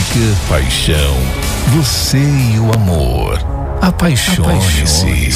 música, paixão, você e o amor. Apaixone-se.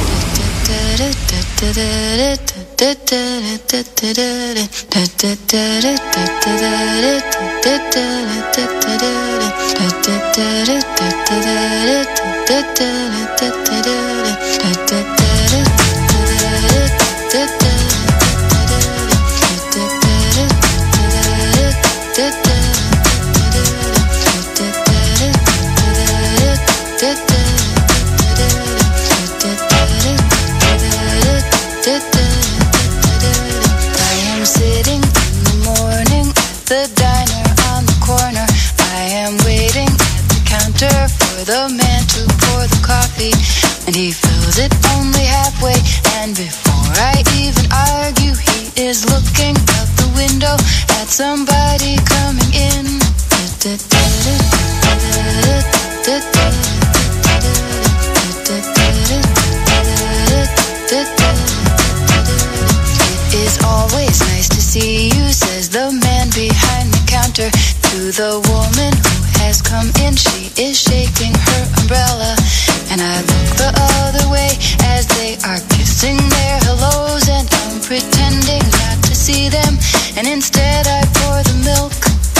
The diner on the corner, I am waiting at the counter for the man to pour the coffee, and he fills it only halfway, and before I even argue, he is looking out the window at somebody coming in. It is always nice to see you, says the man behind the counter to the woman who has come in. She is shaking her umbrella, and I look the other way as they are kissing their hellos, and I'm pretending not to see them, and instead I pour the milk.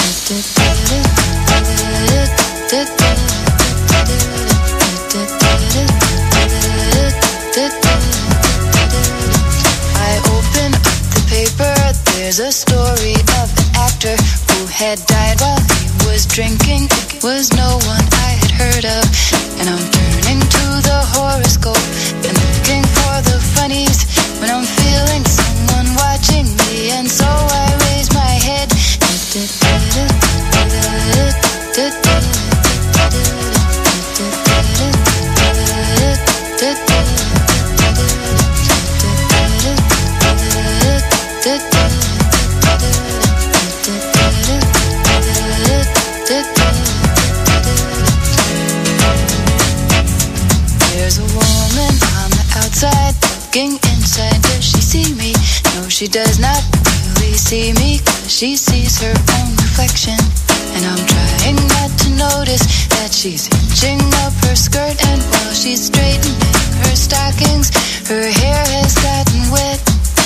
I open up the paper, there's a story of an actor who had died while he was drinking. It was no one I had heard of, and I'm turning to the horoscope and looking for the funnies when I'm feeling someone watching me, and so I raise my head. There's a woman on the outside looking inside. Does she see me? No, she does not really see me, 'cause she sees her own reflection, and I'm trying not to notice that she's hitching up her skirt, and while she's straightening her stockings, her hair has gotten wet.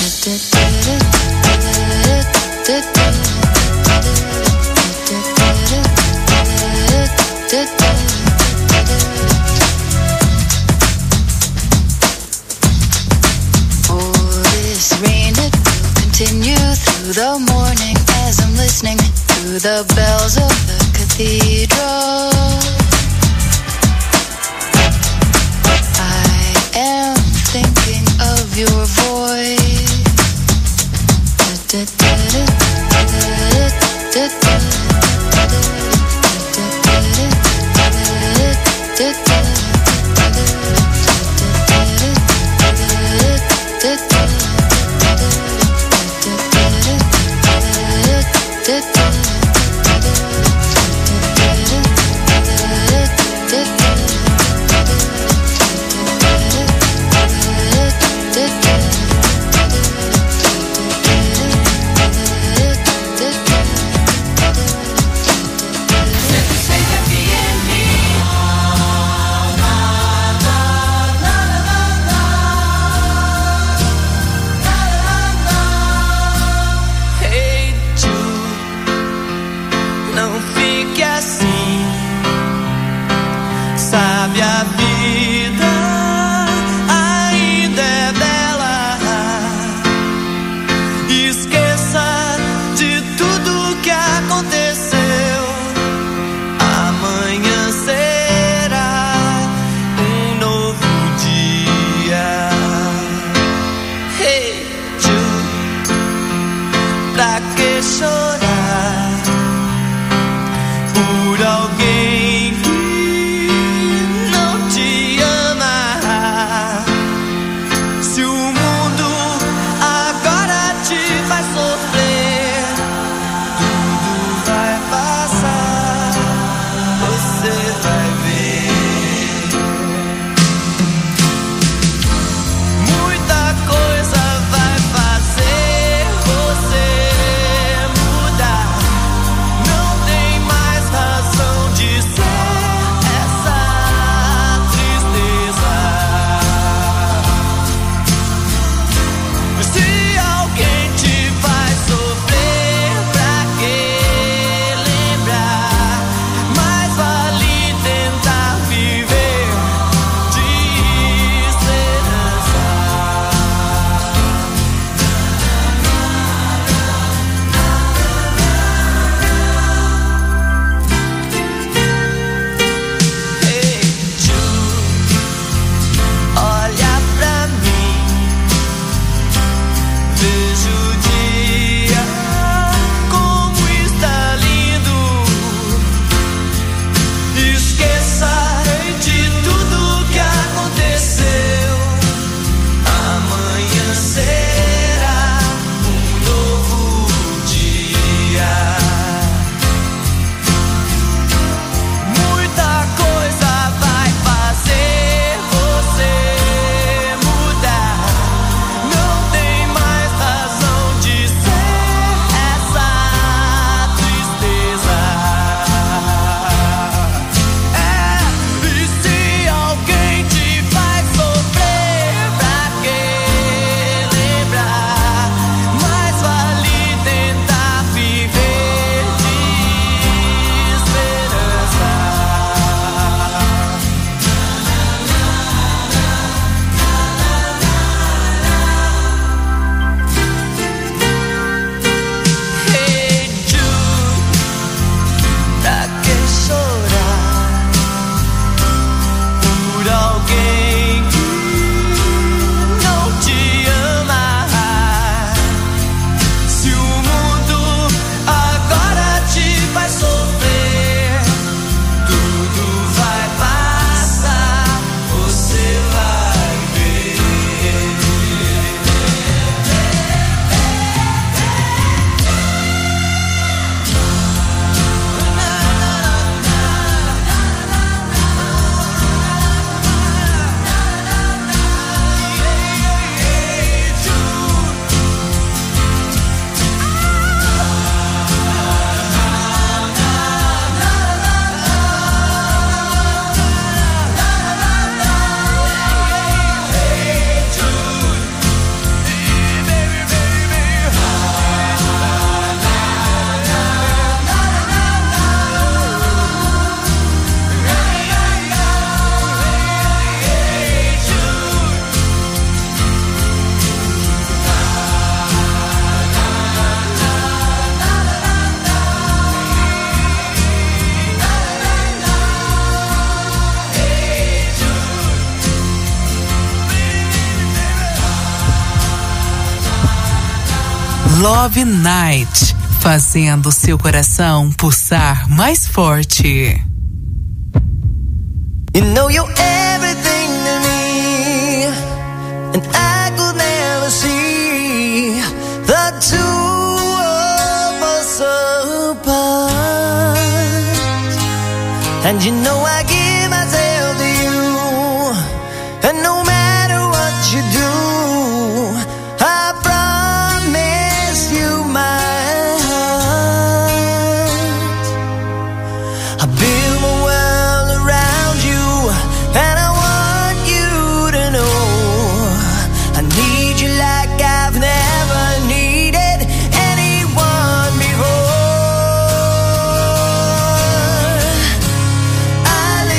Oh, this rain, it will continue through the morning as I'm listening to the bells of the cathedral. I am thinking of your voice. Muita coisa vai fazer você Se o mundo agora te faz sofrer, tudo vai passar, você vai ver. Love Night, fazendo seu coração pulsar mais forte. You know you're everything to me, and I could never see the two of us apart. And you know I give myself to you, and no matter what you do, I promise you my heart. I build my world around you, and I want you to know I need you like I've never needed anyone before. I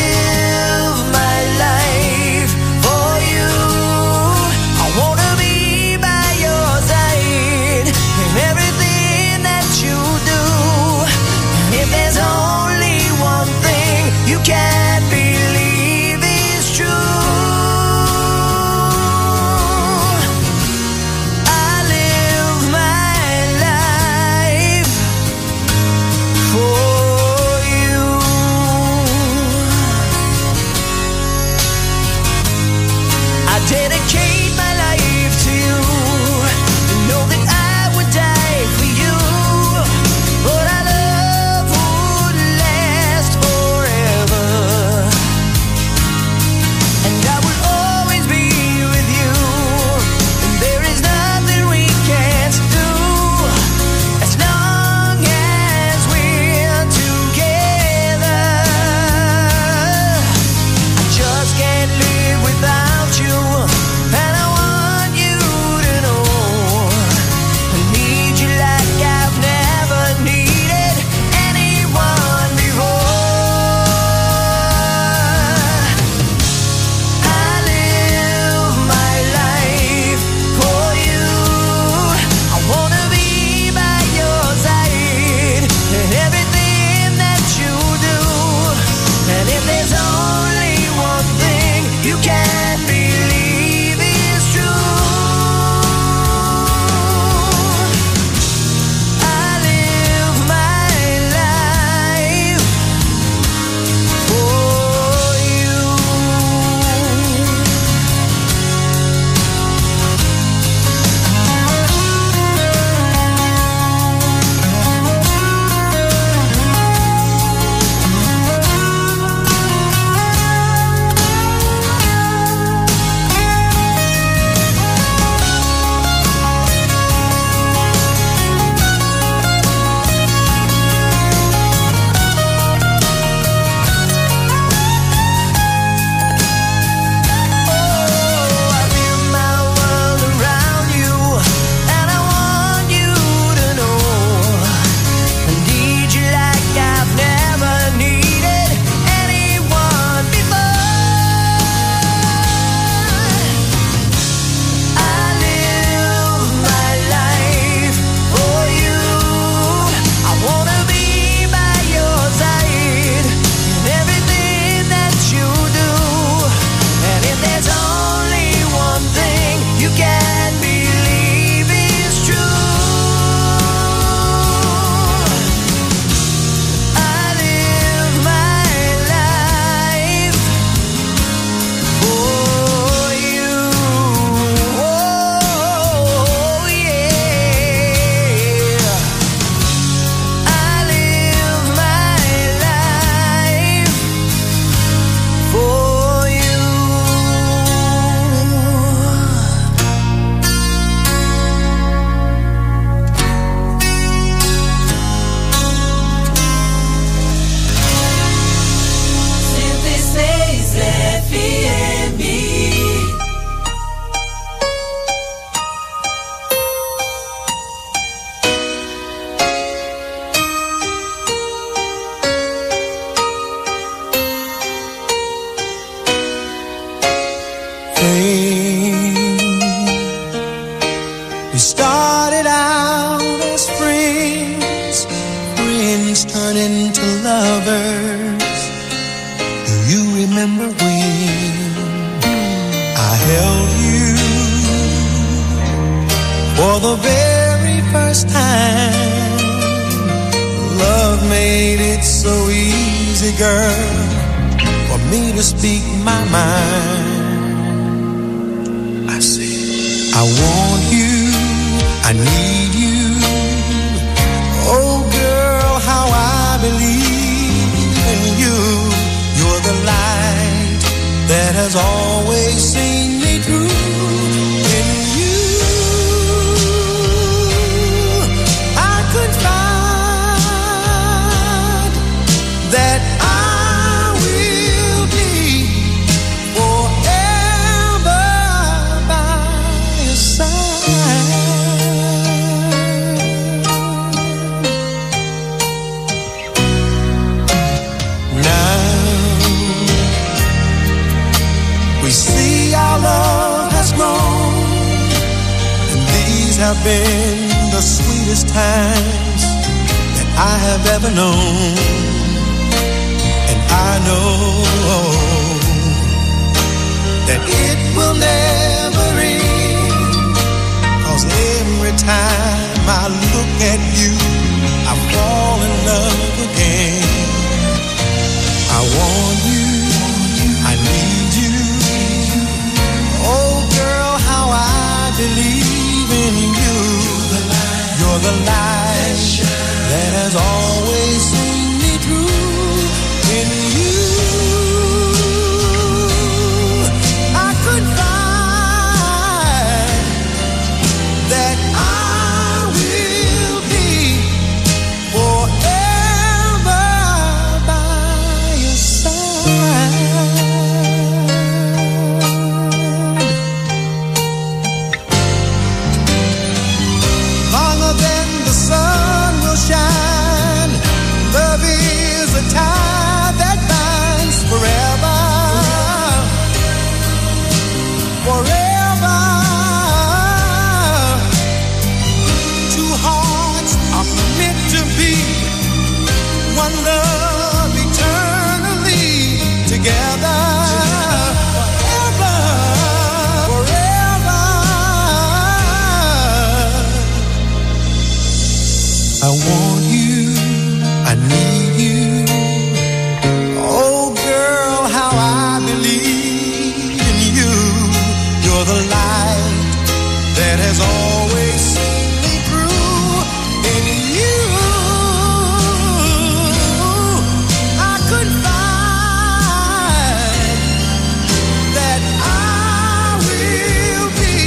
turn into lovers. Do you remember when I held you for the very first time? Love made it so easy, girl, for me to speak my mind. I said, I want you, I need you. Oh girl, how I believe in you. You're the light that has always seen me through. In you I could find that I will be forever by your side. Now we see our love has grown, and these have been the sweetest times that I have ever known. And I know that it will never end, 'cause every time I look at you, I fall in love again. I want you, I need you. Oh girl, how I believe in you. You're the light that has always seen me through. In you I could find that I will be forever by your side. Longer than the sun will shine, love is a tie that binds forever. Forever. Two hearts are meant to be one love eternally together. Forever. Forever. I want you, I need you. Oh girl, how I believe in you. You're the light that has always seen me through. In you I could find that I will be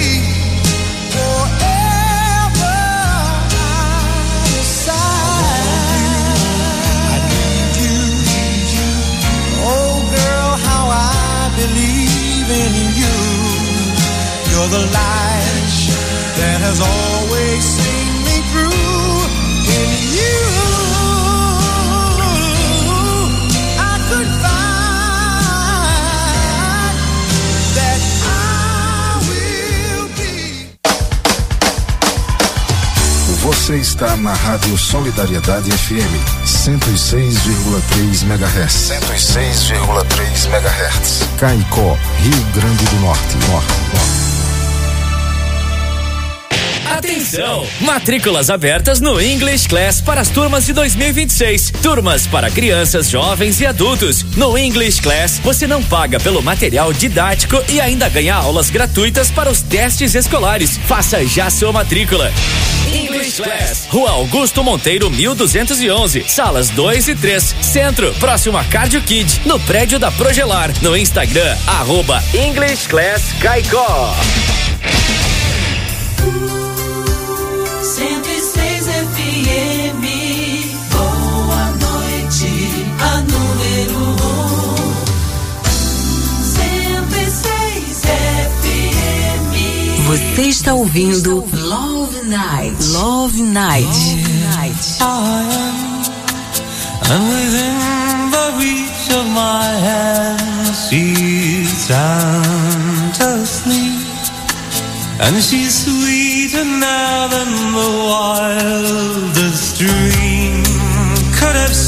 forever by your side. I need you. Oh girl, how I believe in you. You're the light that has always seen me through. In you I could find that I will be. Você está na Rádio Solidariedade FM 106,3 MHz. 106,3 MHz. Caicó, Rio Grande do Norte. Atenção! Matrículas abertas no English Class para as turmas de 2026. Turmas para crianças, jovens e adultos. No English Class, você não paga pelo material didático e ainda ganha aulas gratuitas para os testes escolares. Faça já sua matrícula. English Class, Rua Augusto Monteiro, 1211, salas 2 e 3, Centro, próximo a Cardio Kid, no prédio da Progelar. No Instagram, @English Class Caicó. 106 FM, boa noite, a número 106 FM. Você está ouvindo Love Night. Love Night. And within the reach of my hand, she's sound asleep. And she's sweeter now than the wildest dream could have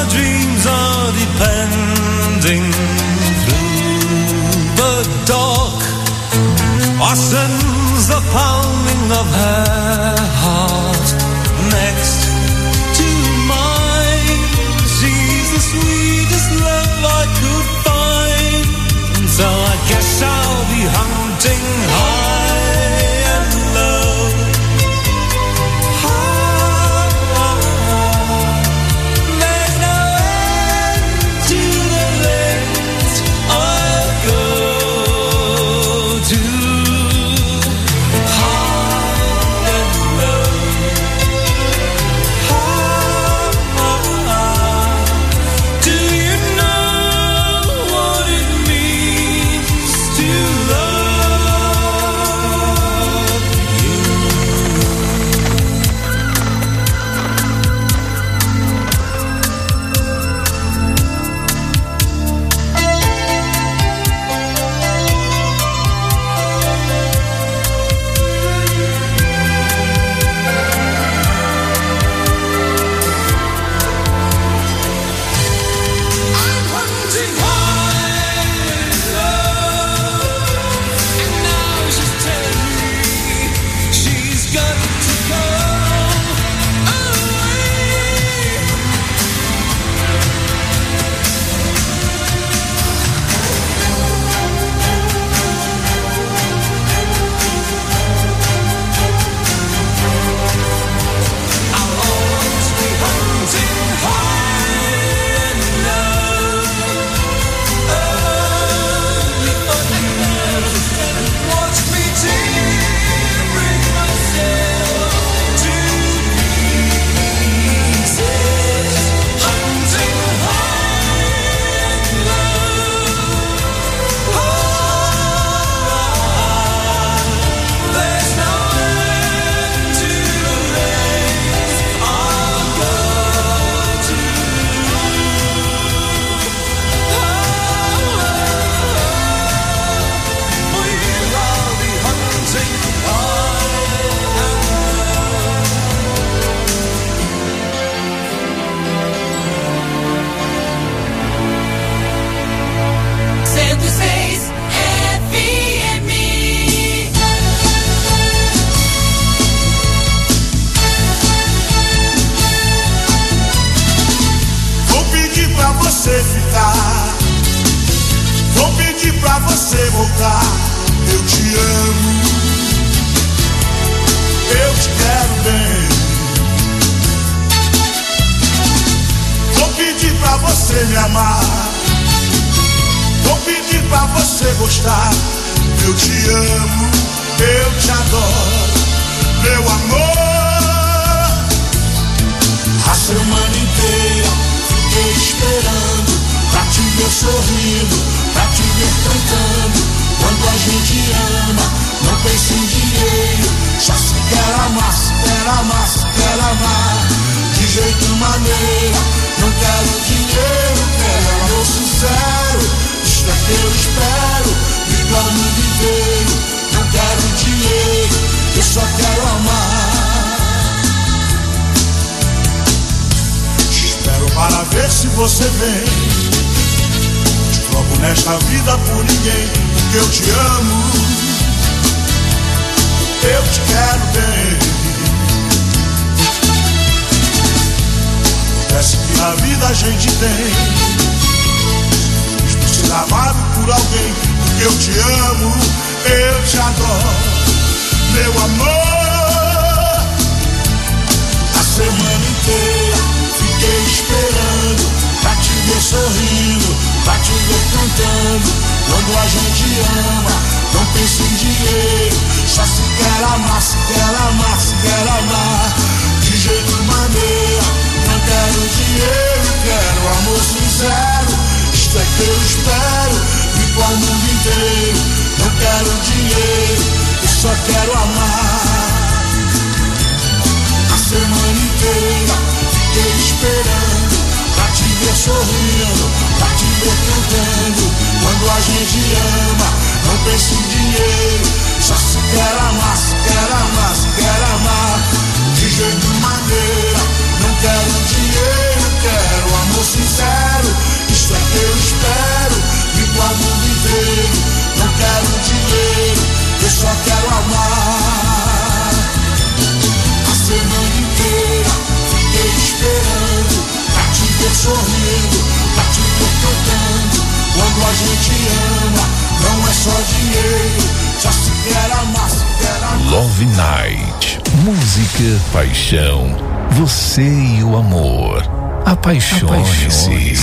our dreams are depending through the dark. Or sends the pounding of her heart next to mine. She's the sweetest love I could find. So I guess I'll be hunting high and low. There's no end to the lengths I'll go to. De jeito maneira, não quero dinheiro, quero amor sincero. sorrindo, tá tudo que eu tenho. Quando a gente ama, não é só dinheiro, só se quer amar, se quer amar. Love Night, música, paixão, você e o amor. Apaixone-se.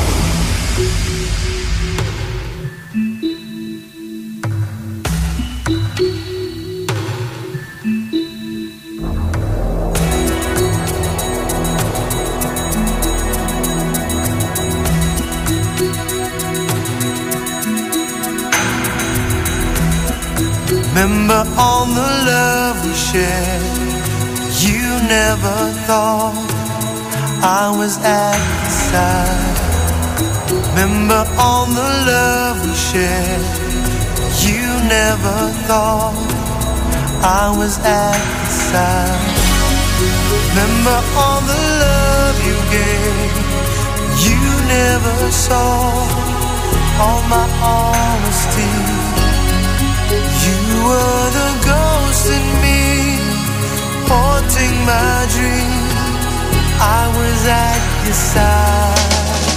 Remember all the love we shared. You never thought I was at your side. Remember all the love we shared. You never thought I was at your side. Remember all the love you gave. You never saw all my honesty. You were the ghost in me, haunting my dream. I was at your side.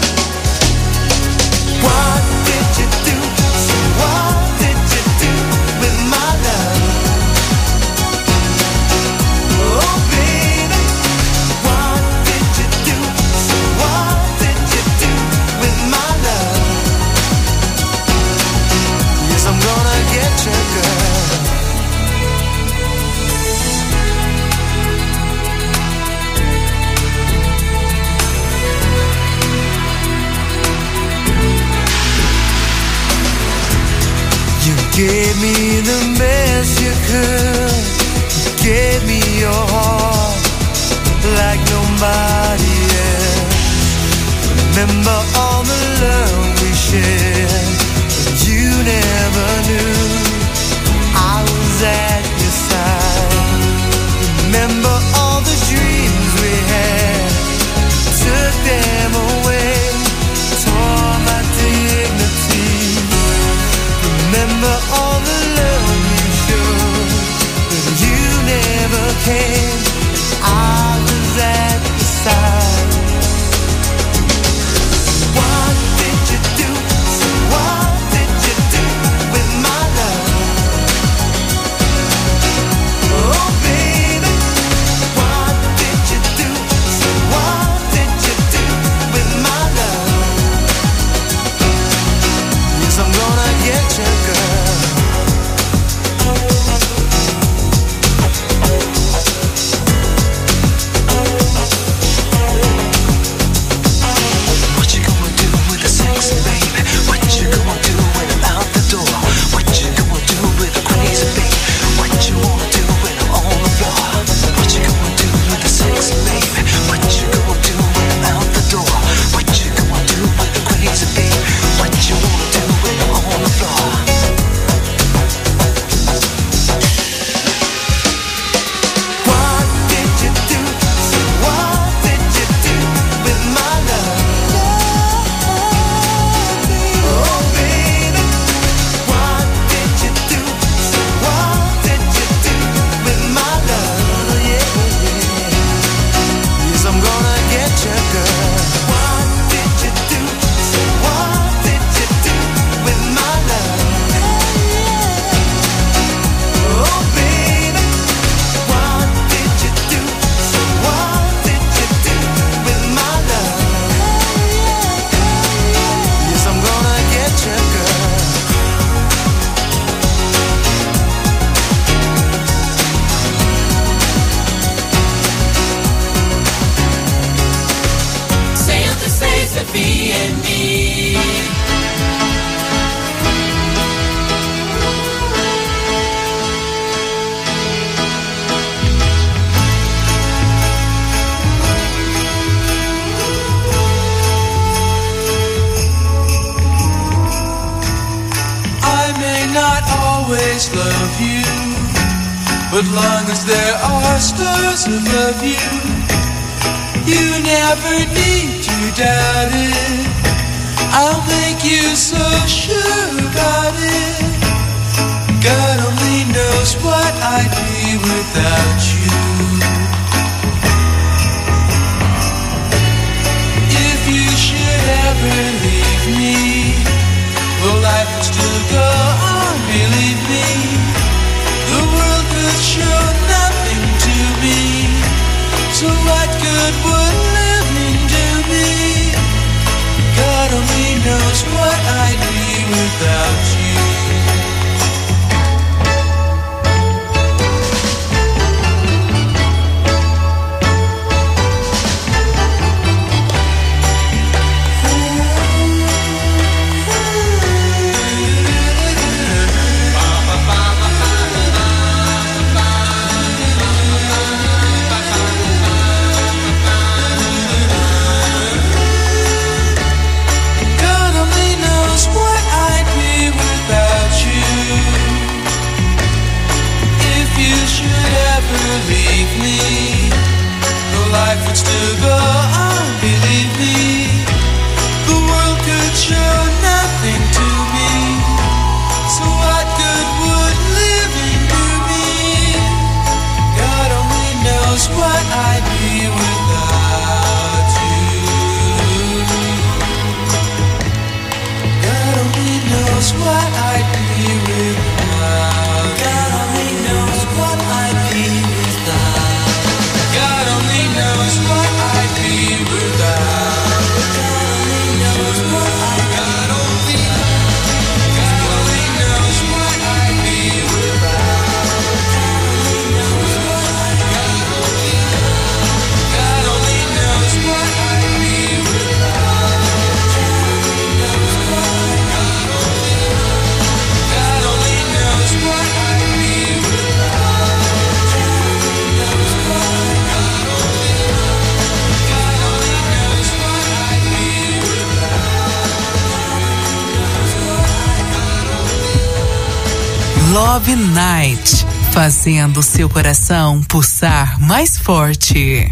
What did you do? So what did you do with my love? Oh baby, what did you do? So what did you do with my love? Yes, I'm gonna get you, girl. You gave me the best you could. You gave me your heart like nobody else. Remember all the love we shared. You never knew I was at your side. Remember all the dreams we had. Took them away, tore my dignity. Remember all the love you showed, but you never came. I was at your side. What did you do? So what did you do with my love? Oh baby, what did you do? So what did you do with my love? Yes, I'm gonna get you, girl. What you gonna do with the sexy baby? What you gonna do when I'm out the door? What you gonna do with the crazy baby? What you wanna do when I'm on the floor? What you gonna do with the sexy baby? What you gonna do when I'm out the door? What you gonna do with the crazy baby? What you wanna do when I'm on the floor? What did you do? So what did you do with my love? Oh baby, what did you do? So what did you do with my love? Yeah, yes, I'm gonna get you, girl. What did you do? So what did you do with my love? Oh baby, what did you do? So what did you do with my love? Yes, I'm gonna get you, girl. Sempre seis FM. I may not always love you, but long as there are stars above you, you never need to doubt it. I'll make you so sure about it. God only knows what I'd be without you. If you good would living do me? God only knows what I'd be without you. Leave me, the life would still go on, believe me. The world could show nothing to me. So what good would living do me? God only knows what I'd be without you. God only knows what I'd be without. God only knows what I'd be without. God only knows what I'd be without. God only knows what I'd be. God only knows what I'd be without. God only knows what I'd be without. God only knows what I'd be without. Love Night, fazendo seu coração pulsar mais forte.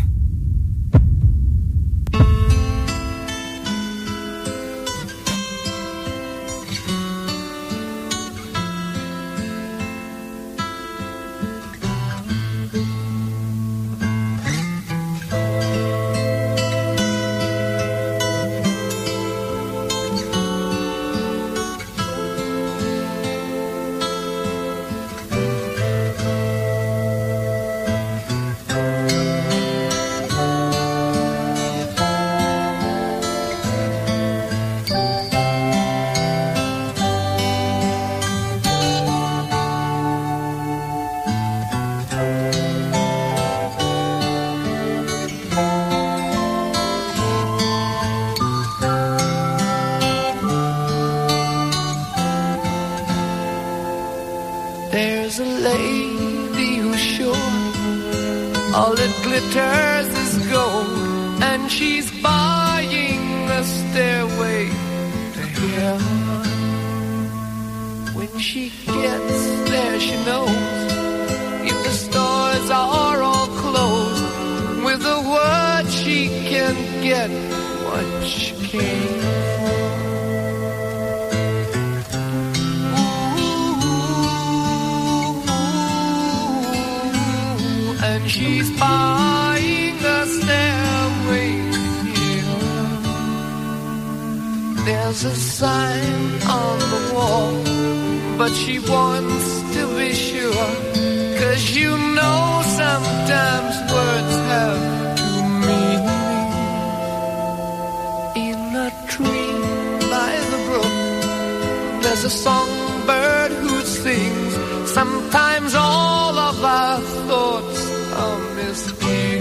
There's a lady who's sure all that glitters is gold, and she's buying a stairway to heaven. When she gets there, she knows if the stores are all closed, with a word she can get what she came for. And she's buying a stairway here. There's a sign on the wall, but she wants to be sure, 'cause you know sometimes words have two meanings. In a tree by the brook, there's a songbird who sings. Sometimes all of our thoughts are misgiven.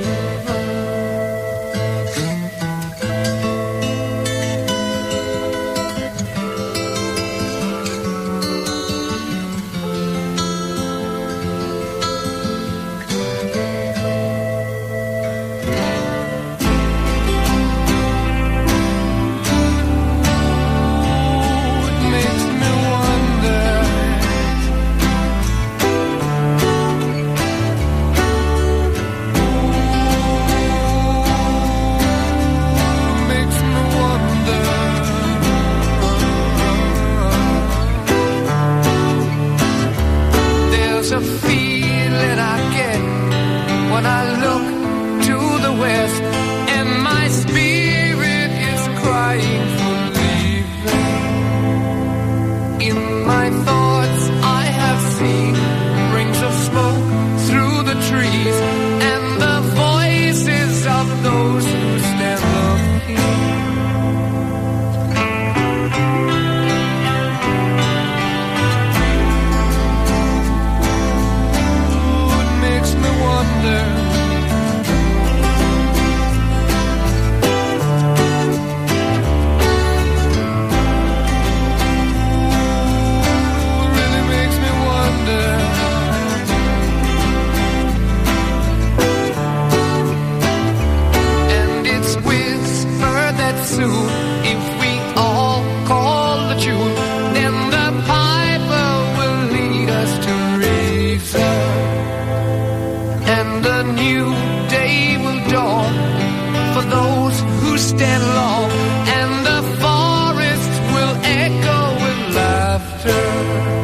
stand long, and the forest will echo with laughter.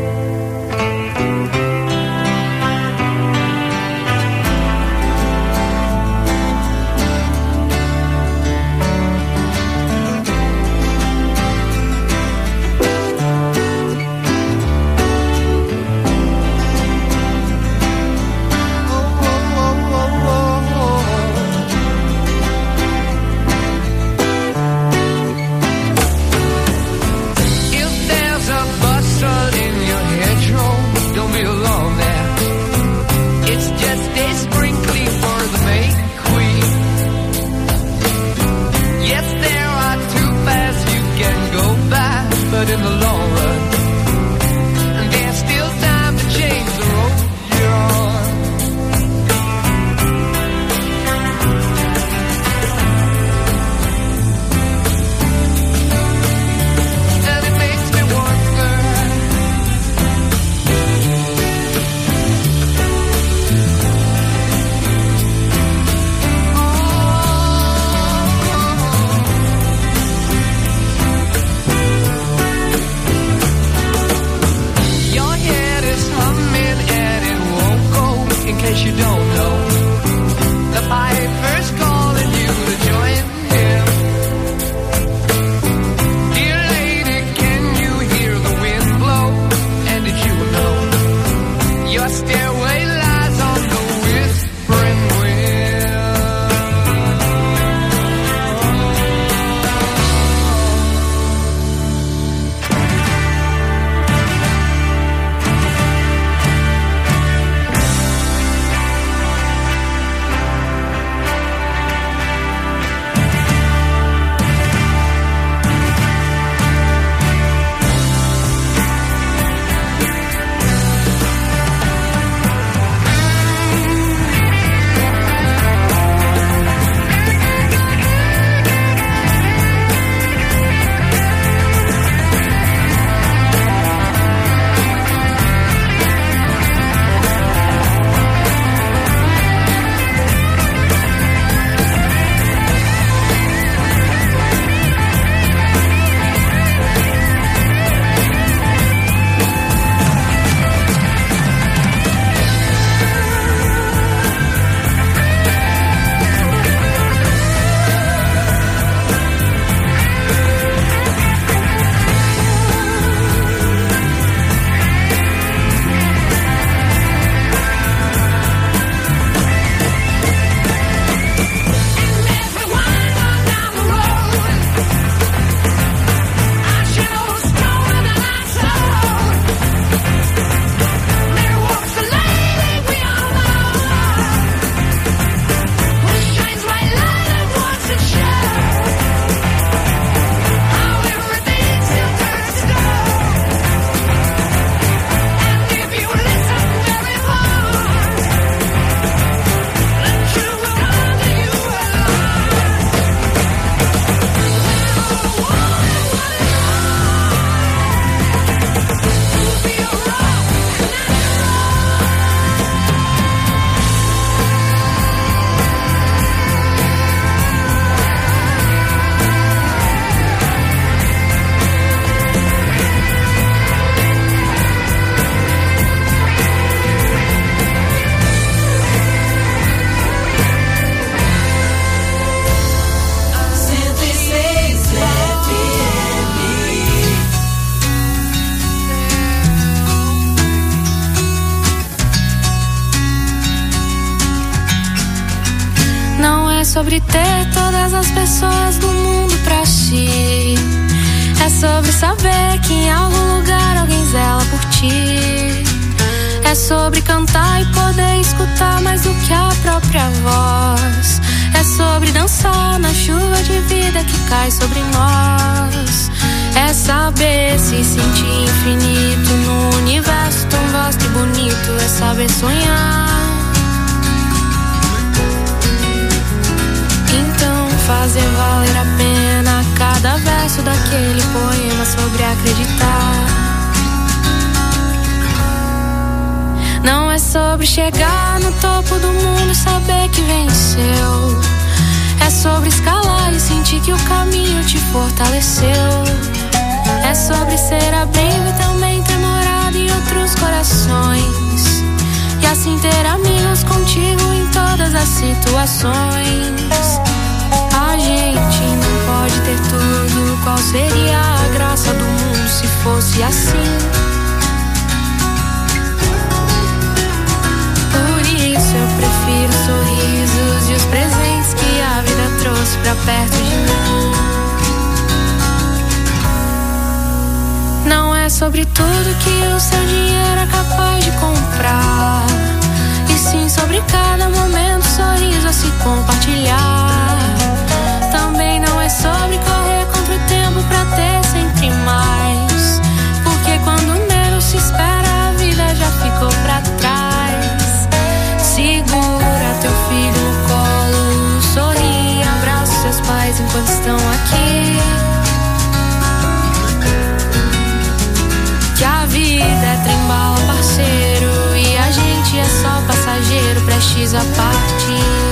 But in the long run, and there's still time to change the road you're on. And it makes me wonder, in case you don't know, the piper's calling you to join him. Dear lady, can you hear the wind blow? And did you know your stairway lies on the whispering wind? Sobre ter todas as pessoas do mundo pra ti. É sobre saber que em algum lugar alguém zela por ti. É sobre cantar e poder escutar mais do que a própria voz. É sobre dançar na chuva de vida que cai sobre nós. É saber se sentir infinito no universo tão vasto e bonito. É saber sonhar. Então fazer valer a pena cada verso daquele poema sobre acreditar. Não é sobre chegar no topo do mundo e saber que venceu. É sobre escalar e sentir que o caminho te fortaleceu. É sobre ser abrigo e também ter morado em outros corações. E assim ter amigos contigo em todas as situações. A gente não pode ter tudo. Qual seria a graça do mundo se fosse assim? Por isso eu prefiro os sorrisos e os presentes que a vida trouxe pra perto de mim. Não é sobre tudo que o seu dinheiro é capaz de comprar, e sim sobre cada momento, sorriso a se compartilhar. Também não é sobre correr contra o tempo pra ter sempre mais, porque quando menos se espera a vida já ficou pra trás. Segura teu filho no colo, sorri, abraça seus pais enquanto estão aqui. Que a vida é trem-bala, parceiro, e a gente é só passageiro, prestes a partir.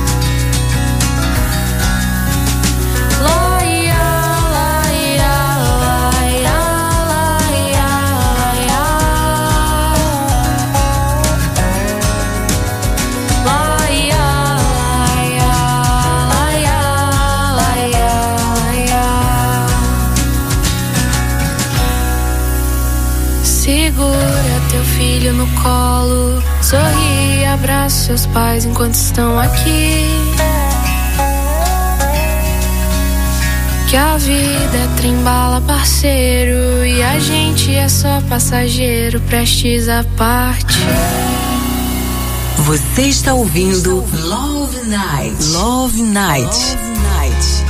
Segura teu filho no colo, sorri, abraça seus pais enquanto estão aqui. Que a vida é trem-bala, parceiro, e a gente é só passageiro, prestes a partir. Você está ouvindo Love Night. Love Night. Love Night.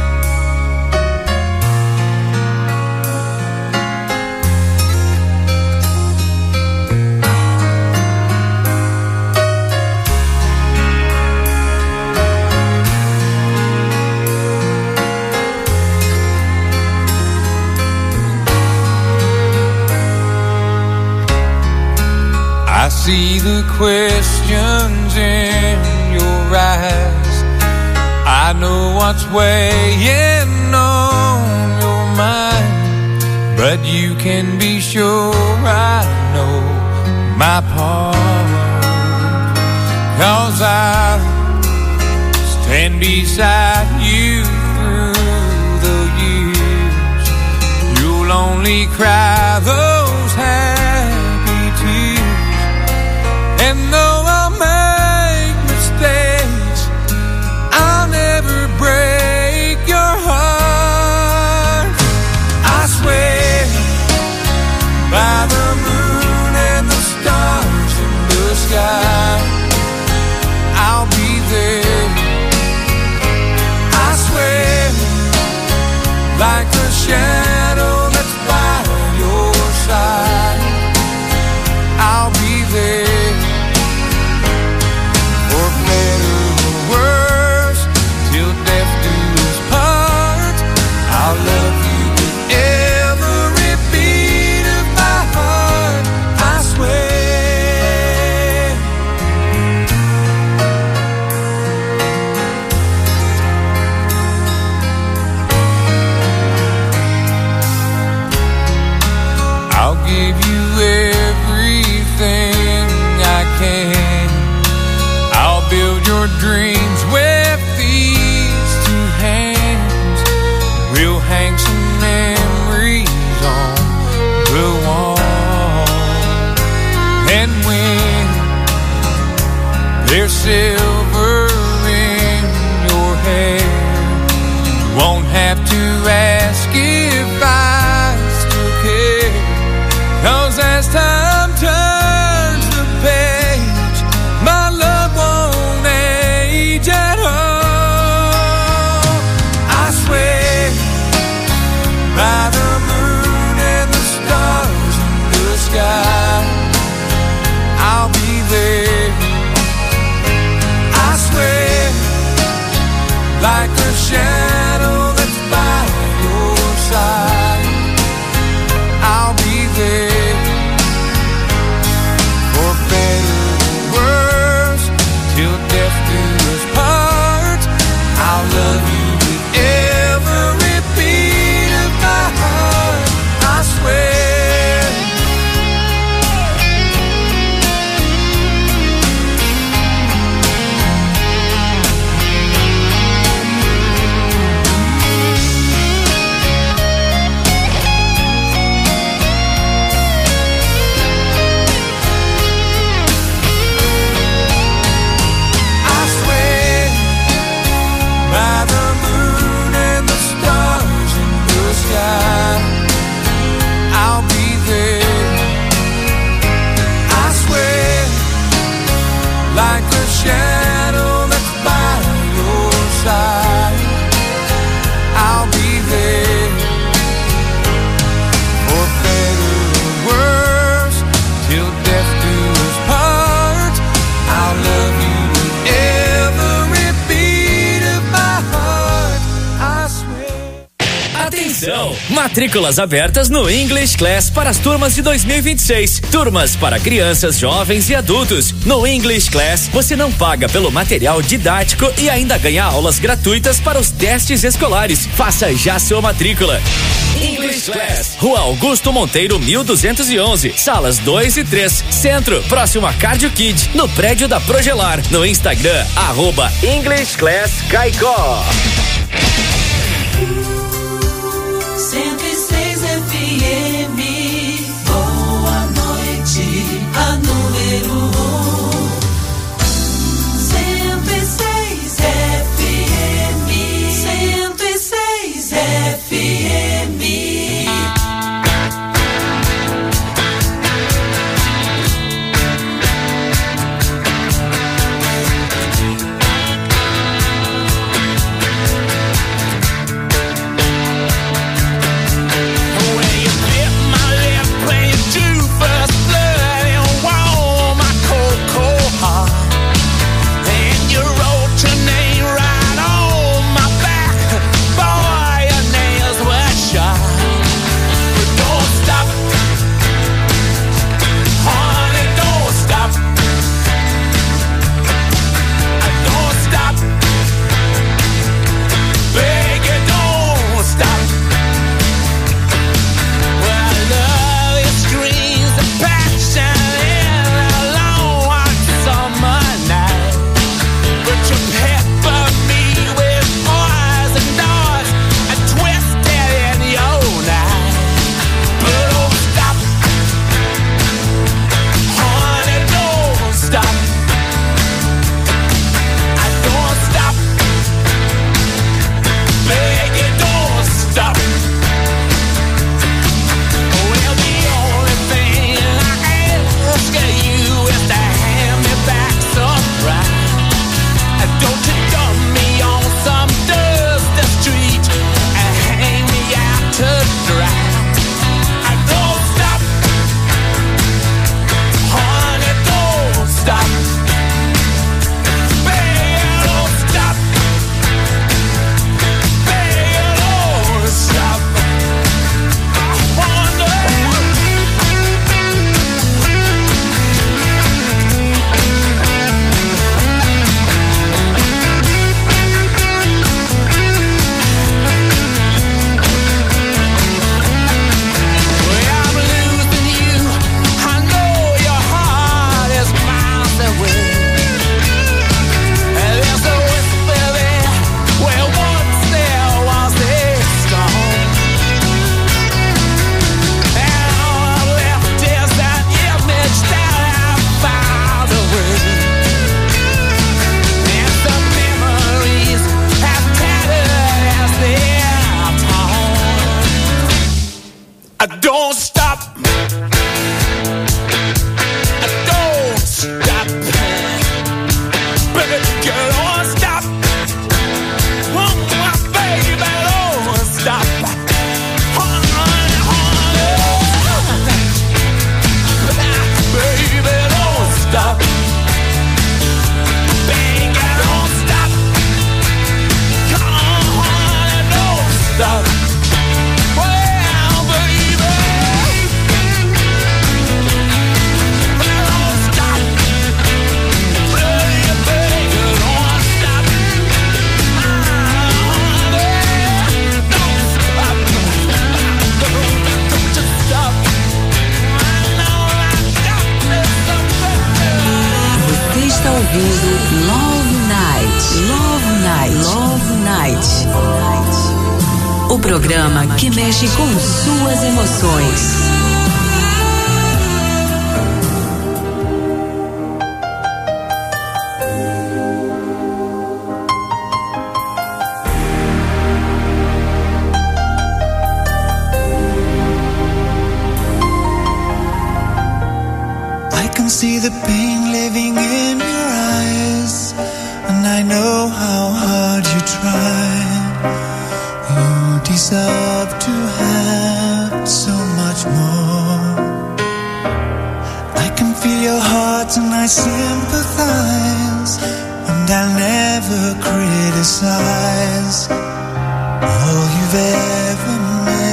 I see the questions in your eyes. I know what's weighing on your mind, but you can be sure I know my part. 'Cause I'll stand beside you through the years. You'll only cry those happy tears. And though I'll make mistakes, I'll never break your heart. I swear by the moon and the stars in the sky, I'll be there. I swear like a shadow that's by your side. Atenção! Matrículas abertas no English Class para as turmas de 2026. Turmas para crianças, jovens e adultos. No English Class, você não paga pelo material didático e ainda ganha aulas gratuitas para os testes escolares. Faça já sua matrícula. English Class, Rua Augusto Monteiro, 1211, salas 2 e 3, Centro, próximo a Cardio Kid, no prédio da Progelar. No Instagram, @English Class Caicó. 106 FM, boa noite, a número 106 FM, 106 FM. O programa que mexe com suas emoções. I can see the pain living in your eyes, and I know how hard you try. You deserve to have so much more. I can feel your heart and I sympathize, and I'll never criticize all you've ever made.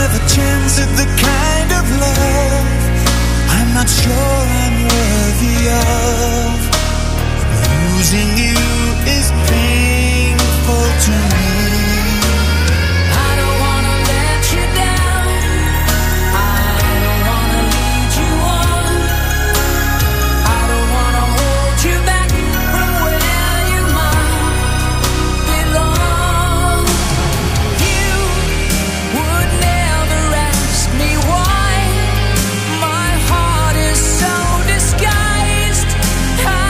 have a chance at the kind of love I'm not sure I'm worthy of. Losing you is painful to me. I don't wanna let you down. I don't wanna lead you on. I don't wanna hold you back from where you might belong. You would never ask me why. My heart is so disguised. I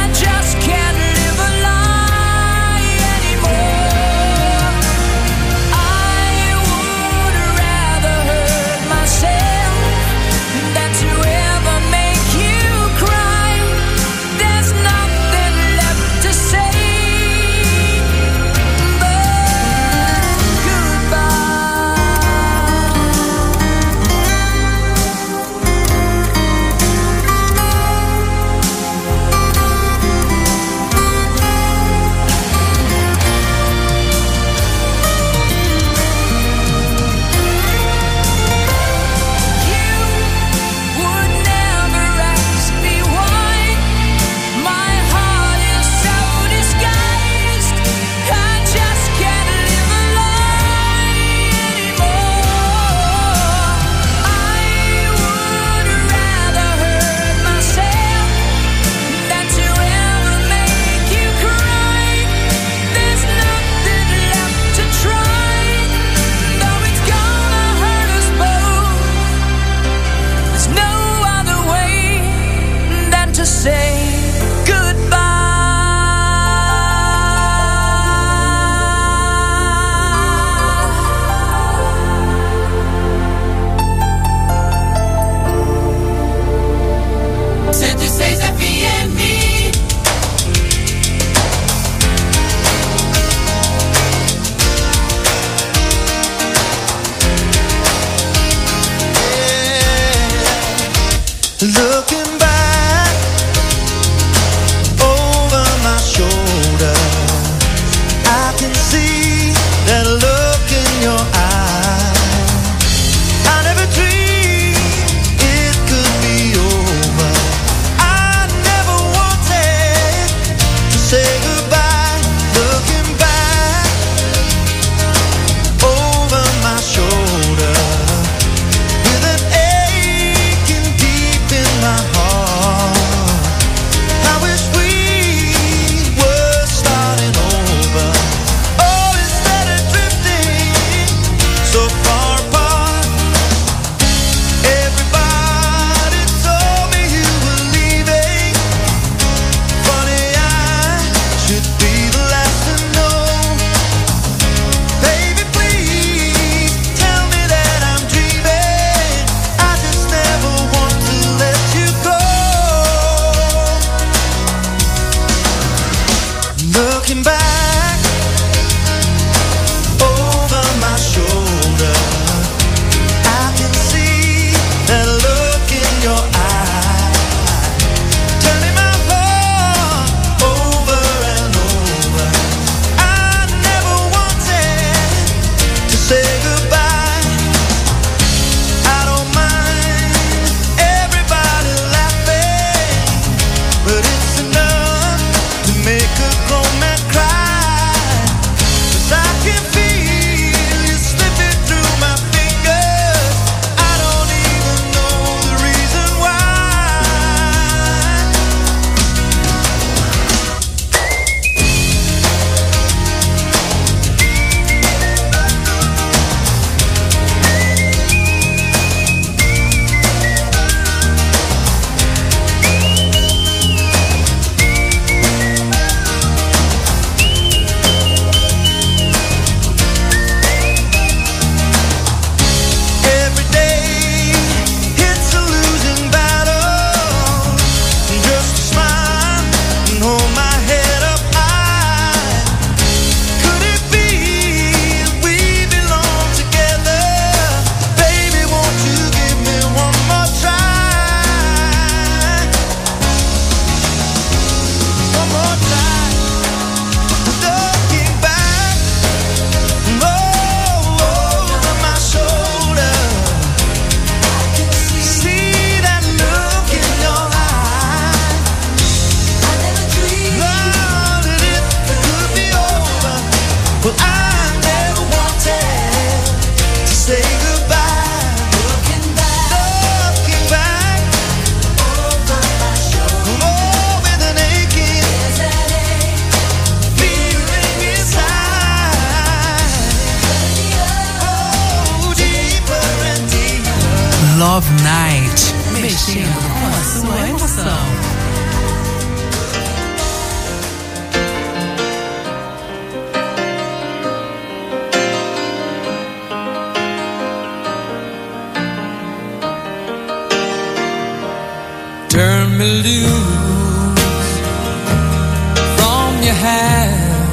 have.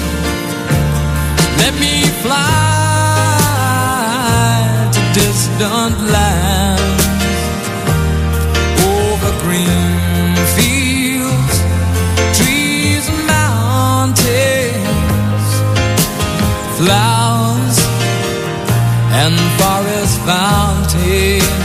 Let me fly to distant lands, over green fields, trees and mountains, flowers and forest fountains.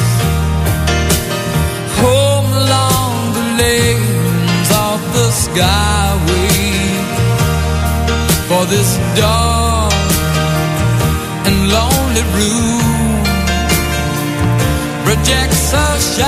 Home along the lanes of the skyway, for this dark and lonely room projects a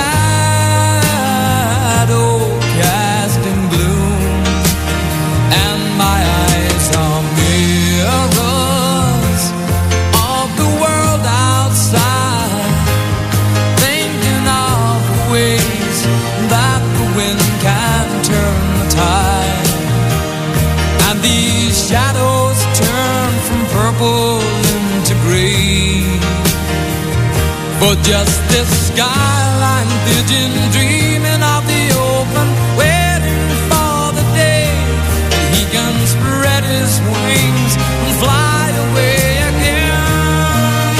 shadow casting gloom, and my eyes are mirrors of the world outside, thinking of the ways that the wind can turn the tide, and these shadows turn from purple into gray, for just this skyline vision, dreaming of the open, waiting for the day that he can spread his wings and fly away again.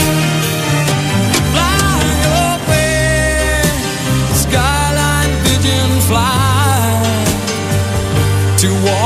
Fly away, skyline vision, fly to